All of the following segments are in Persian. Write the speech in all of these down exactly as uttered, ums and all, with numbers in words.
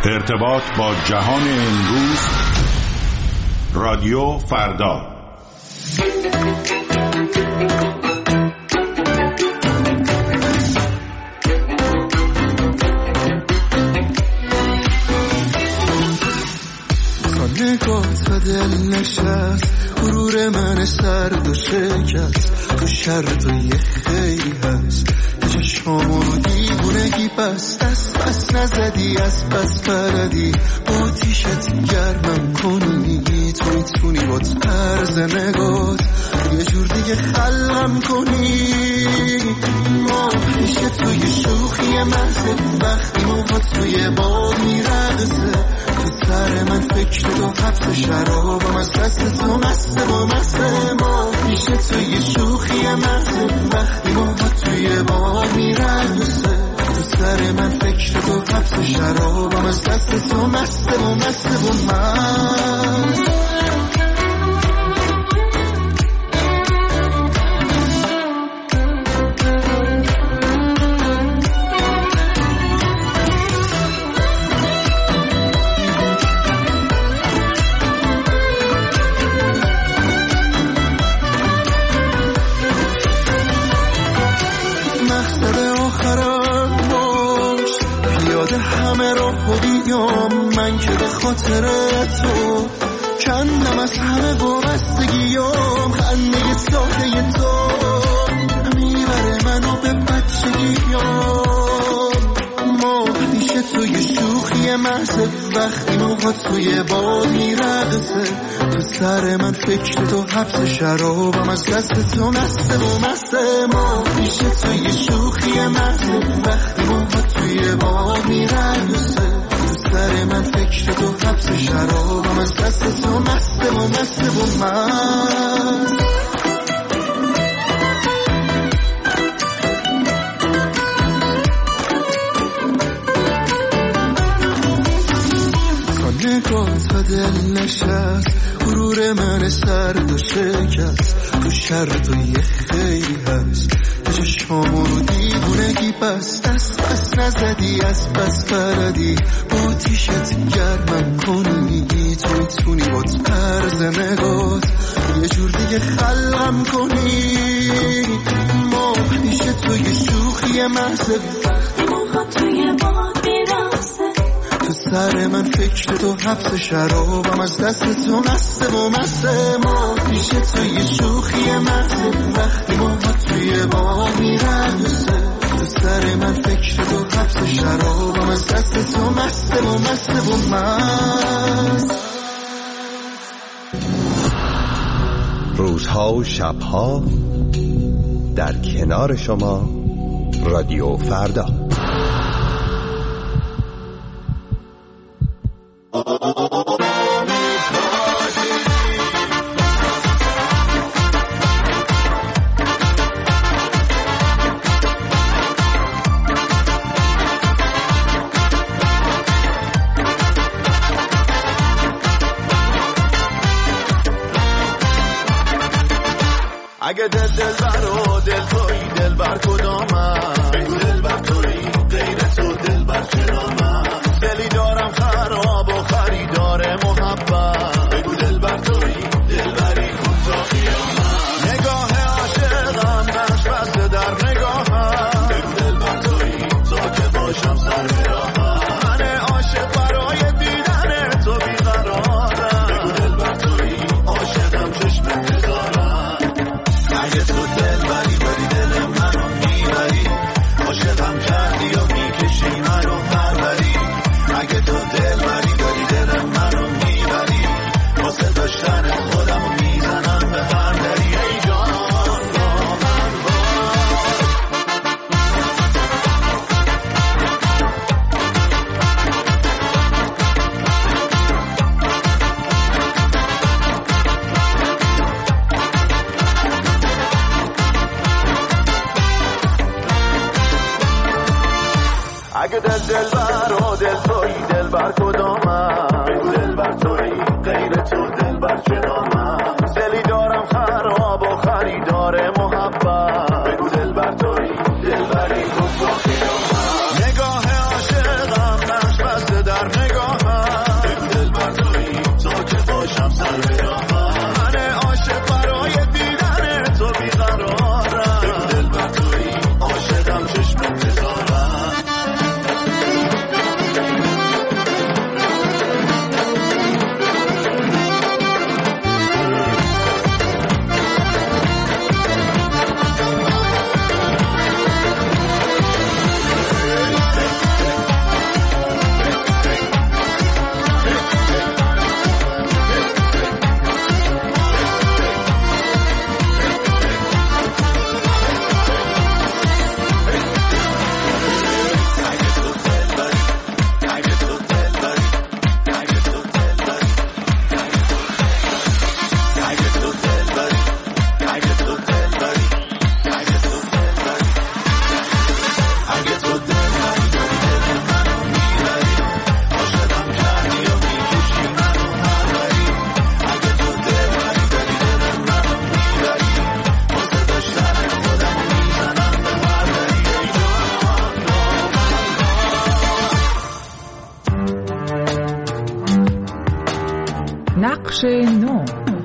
ارتباط با جهان امروز، رادیو فردا. نگاه تا دل نشست، غرور من سرد و شکست، تو شرط و یه خیلی هست، چشمامو رو دیوونگی بست، دست بس نزدی از بس بردی، با تیشت گرمم کنی، تو میتونی با طرز نگات یه جور دیگه خلقم کنی. ما میشه توی شوخی محض، وقتی موها توی باد میرقصه، تو سر من فکر تو حبس شرابم، از دست تو مسته و مسته. ما میشه توی شوخی محض، وقتی موها توی باد میرقصه، تو سر من فکر تو حبس شرابم، از دست تو مسته و مسته و من. من که به خاطر تو کندم از همه وابستگیام، خنده ساده تو میبره منو به بچگیام. ما میشه توی شوخی محض، وقتی موها توی باد میرقصه، تو سر من فکر تو حبس شرابم، از دست تو مسته و مسته. ما میشه توی شوخی محض، وقتی موها توی باد میرقصه، سر من فکر تو حبس شرابم، از دست تو مسته و مسته و من. تا نگاه تا دل نشست، غرور من سرد و شکست، تو شرط و یه خیلی هست، چشمامو رو دیوونگی بست، دست بس نزدی از بس بردی، با تیشت گرمم کنی، تو میتونی با طرز نگات یه جور دیگه خلقم کنی. ما میشه توی شوخی محض، وقتی موها توی باد میرقصه، تو سر من فکر تو حبس شرابم، از دست تو مسته و مسته. ما میشه توی شوخی محض، وقتی موها توی باد میرقصه، تو سر من فکر تو حبس شرابم، از دست تو مسته و مسته و مست. روزها و شبها در کنار شما، رادیو فردا. اگه دل دل بر و دل توی دل بر کدامم، بگو دل بر توی غیر تو دل بر چنامم، دلی دارم خراب و خریدار محبت، بگو دل بر توی دل بری کن تا قیامت. نگاه عاشقم نقش بسته در نگاهم، بگو دل بر توی تا که باشم سر براهم، من عاشق برای دیدن تو بیقرارم، بگو دل بر توی عاشقم چشم انتظارم. اگه تو دل بری بری دل منو میبری، عاشقم کردی و میکشی منو پروری. اگه تو دل بری بری دل منو میبری، واسه داشتن خودمو میزنم به هر دری. ای جان با من اگه دل دل بر و دل توی دل بر کدامم، بگو دل بر توی غیر تو دل بر چنامم، دلی دارم خراب و خریدار محبت، بگو دل بر توی دل بری کن تا قیامت. نگاه عاشقم نقش بسته در نگاه بخش نو.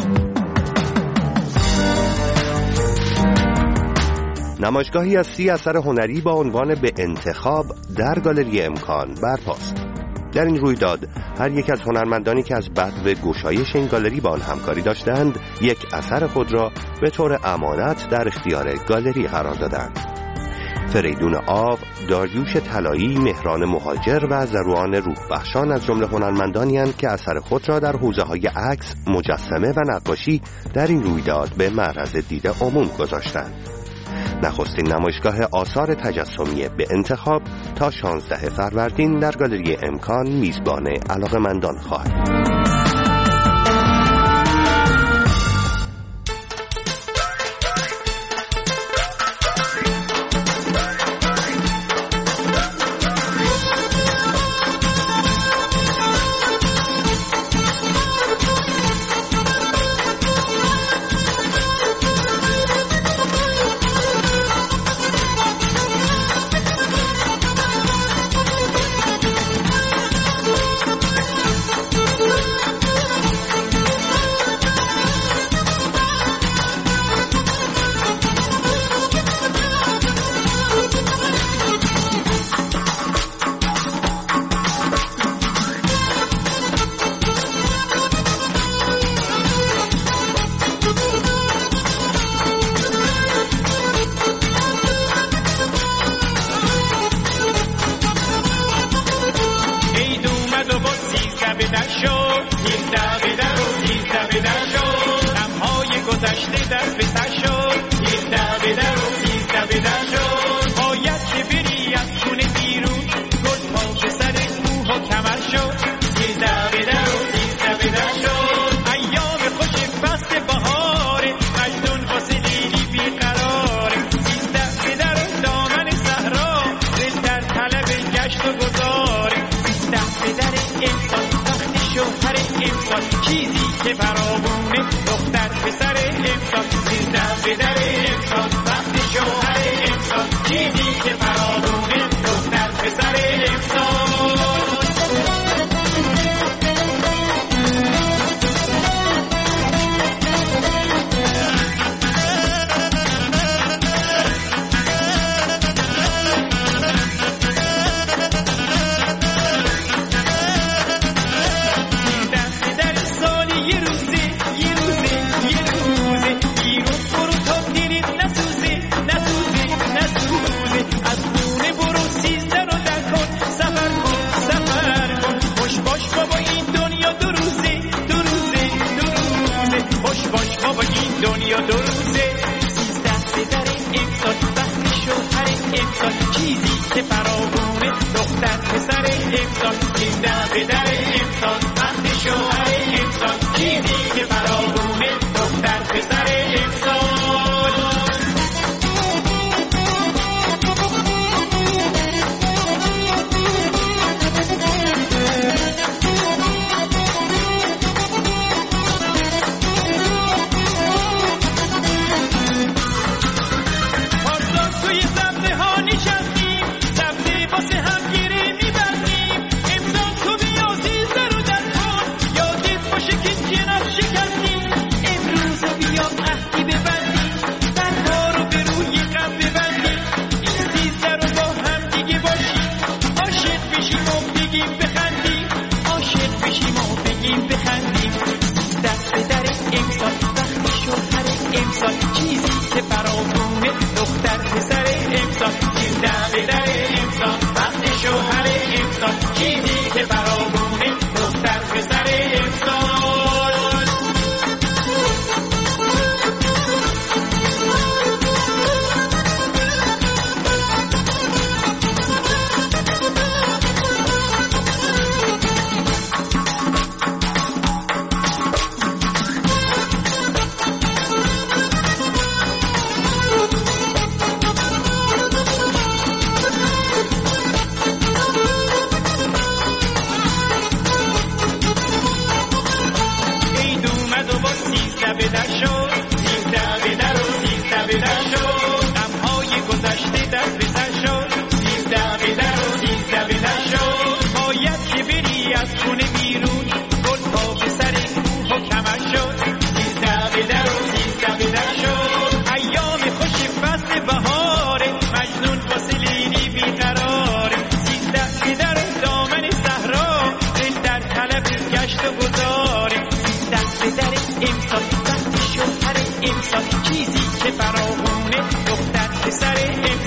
نمایشگاهی از سی اثر هنری با عنوان به انتخاب در گالری امکان برپاست. در این رویداد هر یک از هنرمندانی که از بدو گشایش این گالری با آن همکاری داشتند یک اثر خود را به طور امانت در اختیار گالری قرار دادند. فریدون آو، داریوش طلایی، مهران مهاجر و زروان روحبخشان از جمله هنرمندانی اند که اثر خود را در حوزه‌های عکس، مجسمه و نقاشی در این رویداد به معرض دید عموم گذاشتند. نخستین نمایشگاه آثار تجسمی به انتخاب تا شانزده فروردین در گالری امکان میزبان علاقه‌مندان خواهد بود.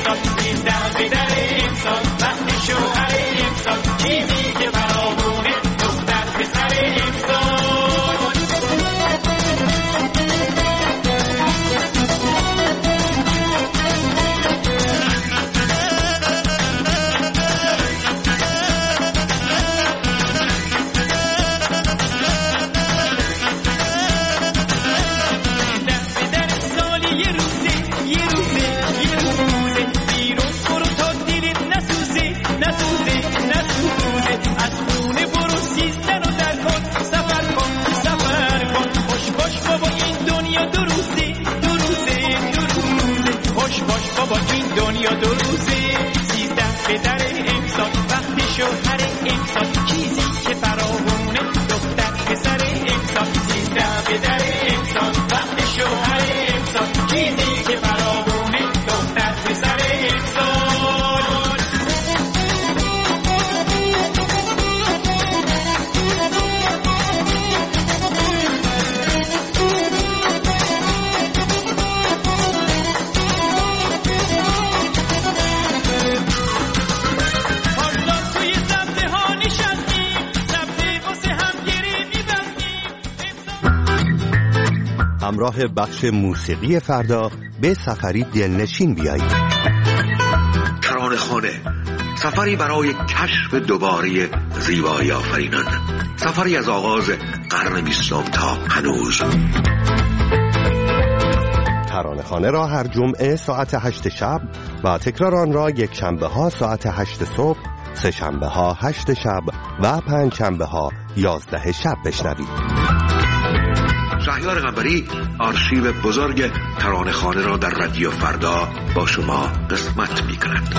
امسال سیزده به در امسال وقتی شوهر امسال چیزی که برامونه دختر پسر امسال بابا این دنیا دو روزه سیزده به در امسال وقتی شوهر امسال چیزی که فراوونه دختر پسر امسال سیزده به در امسال وقتی شوهر امسال چیزی که فراوونه دختر پسر امسال همراه بخش موسیقی فردا به سفری دلنشین بیایید. ترانه‌خانه، سفری برای کشف دوباره زیبایی آفرینان، سفری از آغاز قرن بیستم تا هنوز. ترانه‌خانه را هر جمعه ساعت هشت شب و تکرار آن را یک شنبه ها ساعت هشت صبح، سه شنبه ها هشت شب و پنج شنبه ها یازده شب بشنوید. شهریار قنبری آرشیو بزرگ ترانه‌خانه را در رادیو فردا با شما قسمت می‌کند.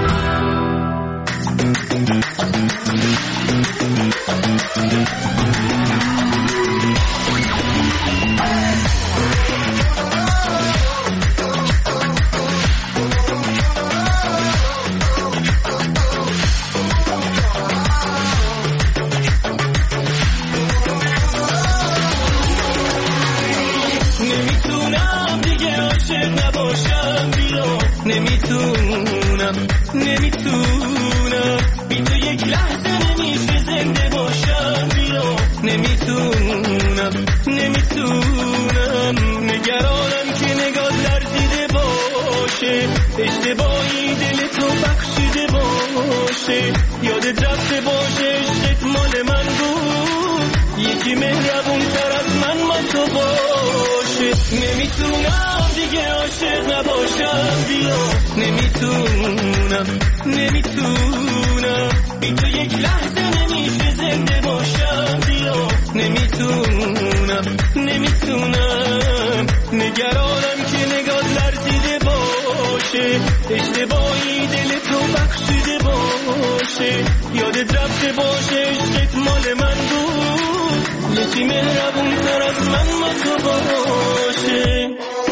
نمیتونم نمیتونم بی تو یک لحظه نمیشه زنده باشم بیا نمیتونم نمیتونم نگرانم که نگاه لرزیده باشه اشتباهی دل تو بخشیده باشه یادت رفته باشه عشقت مال من بود یکی مهربون تر از من ما تو باشه نمیتونم دیگه عاشق نباشم بیا نمیتونم نمیتونم بی تو یک لحظه نمیشه زنده باشم بیا نمیتونم نمیتونم نگرانم که نگاه لرزیده باشه اشتباهی دل تو بخشیده باشه یادت رفته باشه عشقت مال من بود یکی مهربون تر از من ما تو باشه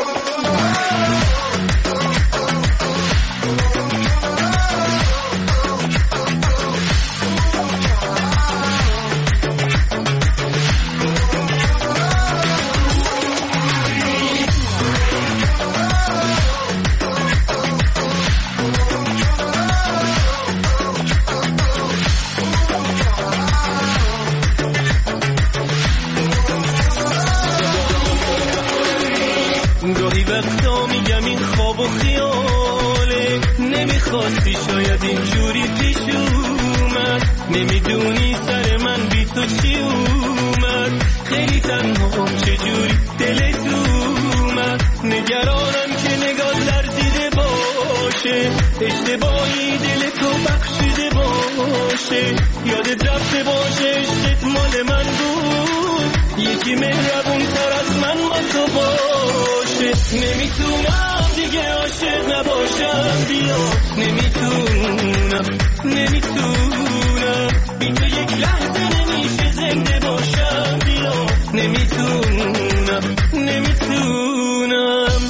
گاهی وقتا میگم این خواب و خیاله نمیخواستی شاید اینجوری پیش اومد نمیدونی سر من بی تو چی اومد خیلی تنها چجوری دلت اومد نگرانم که نگاه لرزیده باشه اشتباهی دل تو بخشیده باشه یادت رفته باشه عشقت مال من بود یکی مهربون تر از من ما تو باشه نمیتونم دیگه عاشق نباشم بیا نمیتونم نمیتونم بی تو یک لحظه نمیشه زنده باشم بیا نمیتونم نمیتونم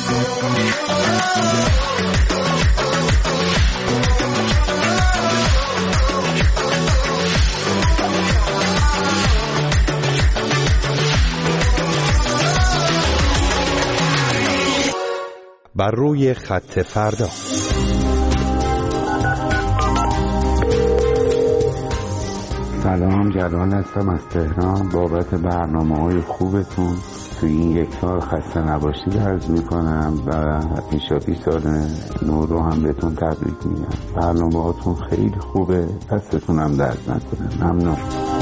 بر روی خط فردا سلام، جلال هستم از تهران. بابت برنامه‌های خوبتون توی این یک سال خسته نباشید عرض می‌کنم و پیشاپیش سال نو رو هم بهتون تبریک میگم. برنامه‌هاتون خیلی خوبه، دستتون هم درد نکنه. ممنون.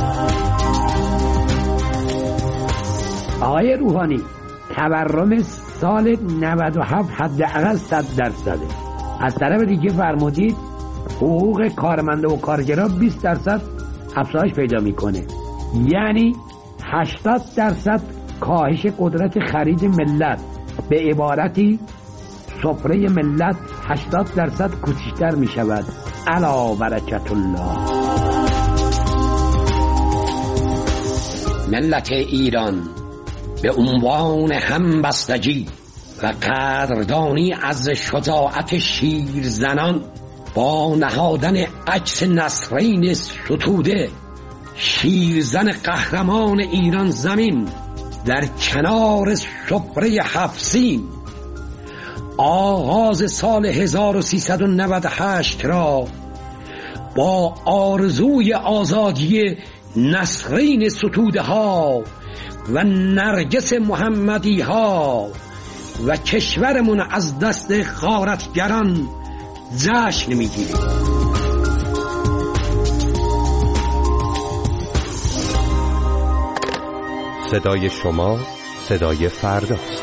آقای روحانی، تورم سال نود و هفت حداقل صد درصده. از طرف دیگه فرمودید حقوق کارمنده و کارگرا بیست درصد افزایش پیدا میکنه، یعنی هشتاد درصد کاهش قدرت خرید ملت. به عبارتی سفره ملت هشتاد درصد کوچکتر میشود. الا برکت الله. ملت ایران به عنوان همبستگی و قدردانی از شجاعت شیرزنان با نهادن عکس نسرین ستوده، شیرزن قهرمان ایران زمین در کنار سفره هفسین، آغاز سال هزار و سیصد و نود و هشت را با آرزوی آزادی نسرین ستوده ها و نرگس محمدی ها و کشورمون از دست غارتگران جشن میگیریم. صدای شما صدای فرداست.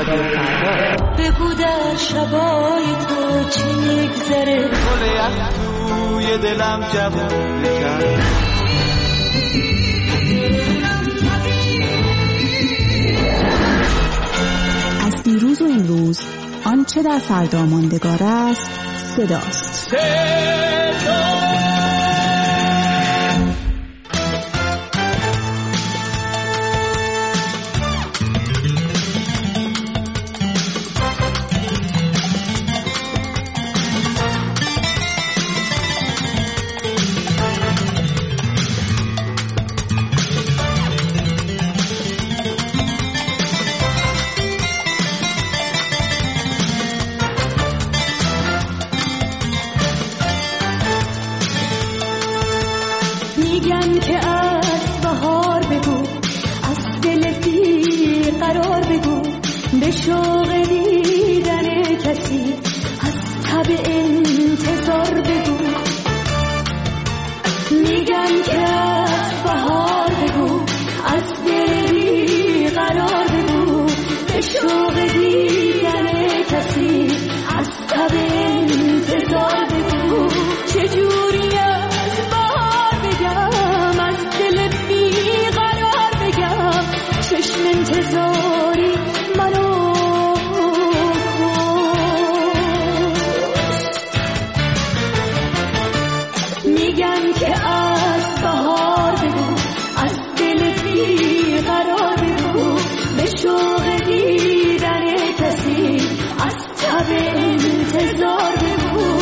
رادیو فردا. بگو در شبای تو چی میگذره، گل یخ توی دلم جوونه کرد. از دیروز و امروز آنچه در فردا ماندگار است صداست. صدا میگن که از بهار بگو، از دل بی قرار بگو، به شوق دیدن کسی از تب انتظار بگو. میگن که از بهار بگو، از دل بی قرار بگو، به شوق دیدن کسی از تب انتظار بگو. چجوری چشم انتظاری منو میگن که از بهار بگو، از دل بی قرار بگو، به شوق دیدن کسی از تب انتظار بگو.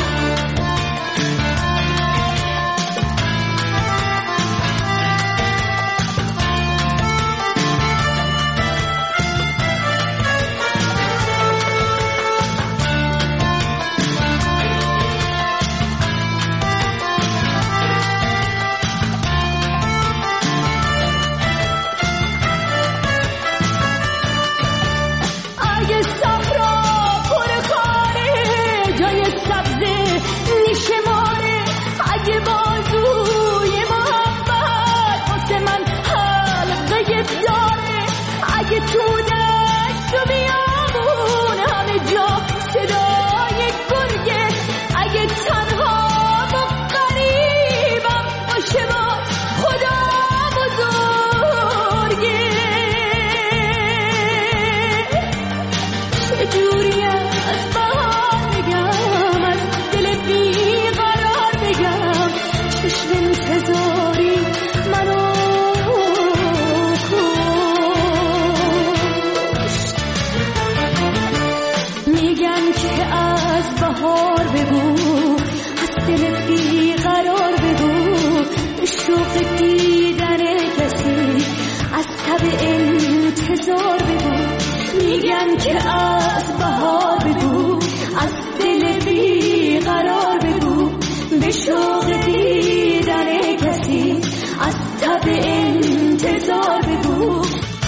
میگن که از بهار بگو، از دل بی قرار بگو، به شوق دیدن کسی از تب انتظار بگو.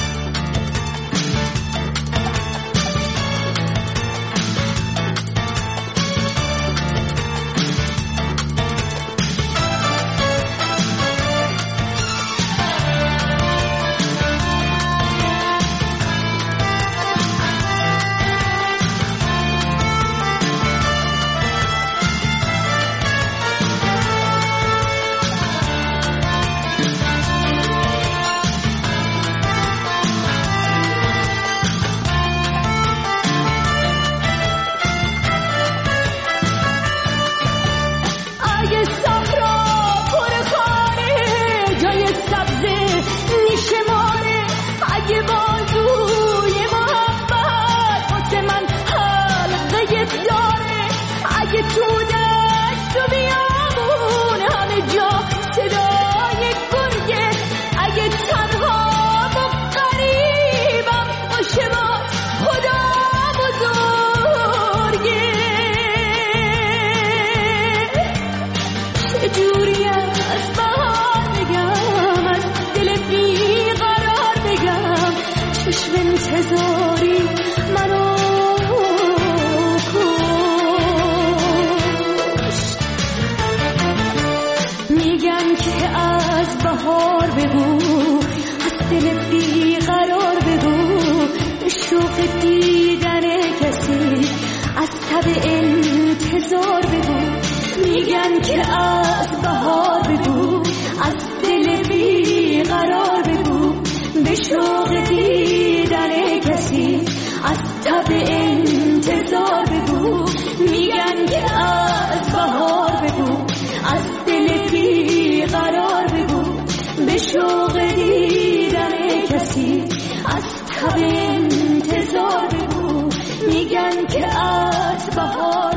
انتظاری منو کشت. میگن که از بهار بگو، از دل بی قرار بگو، به شوق دی شوق دیدن کسی از تب انتظار بگو میگن که از بهار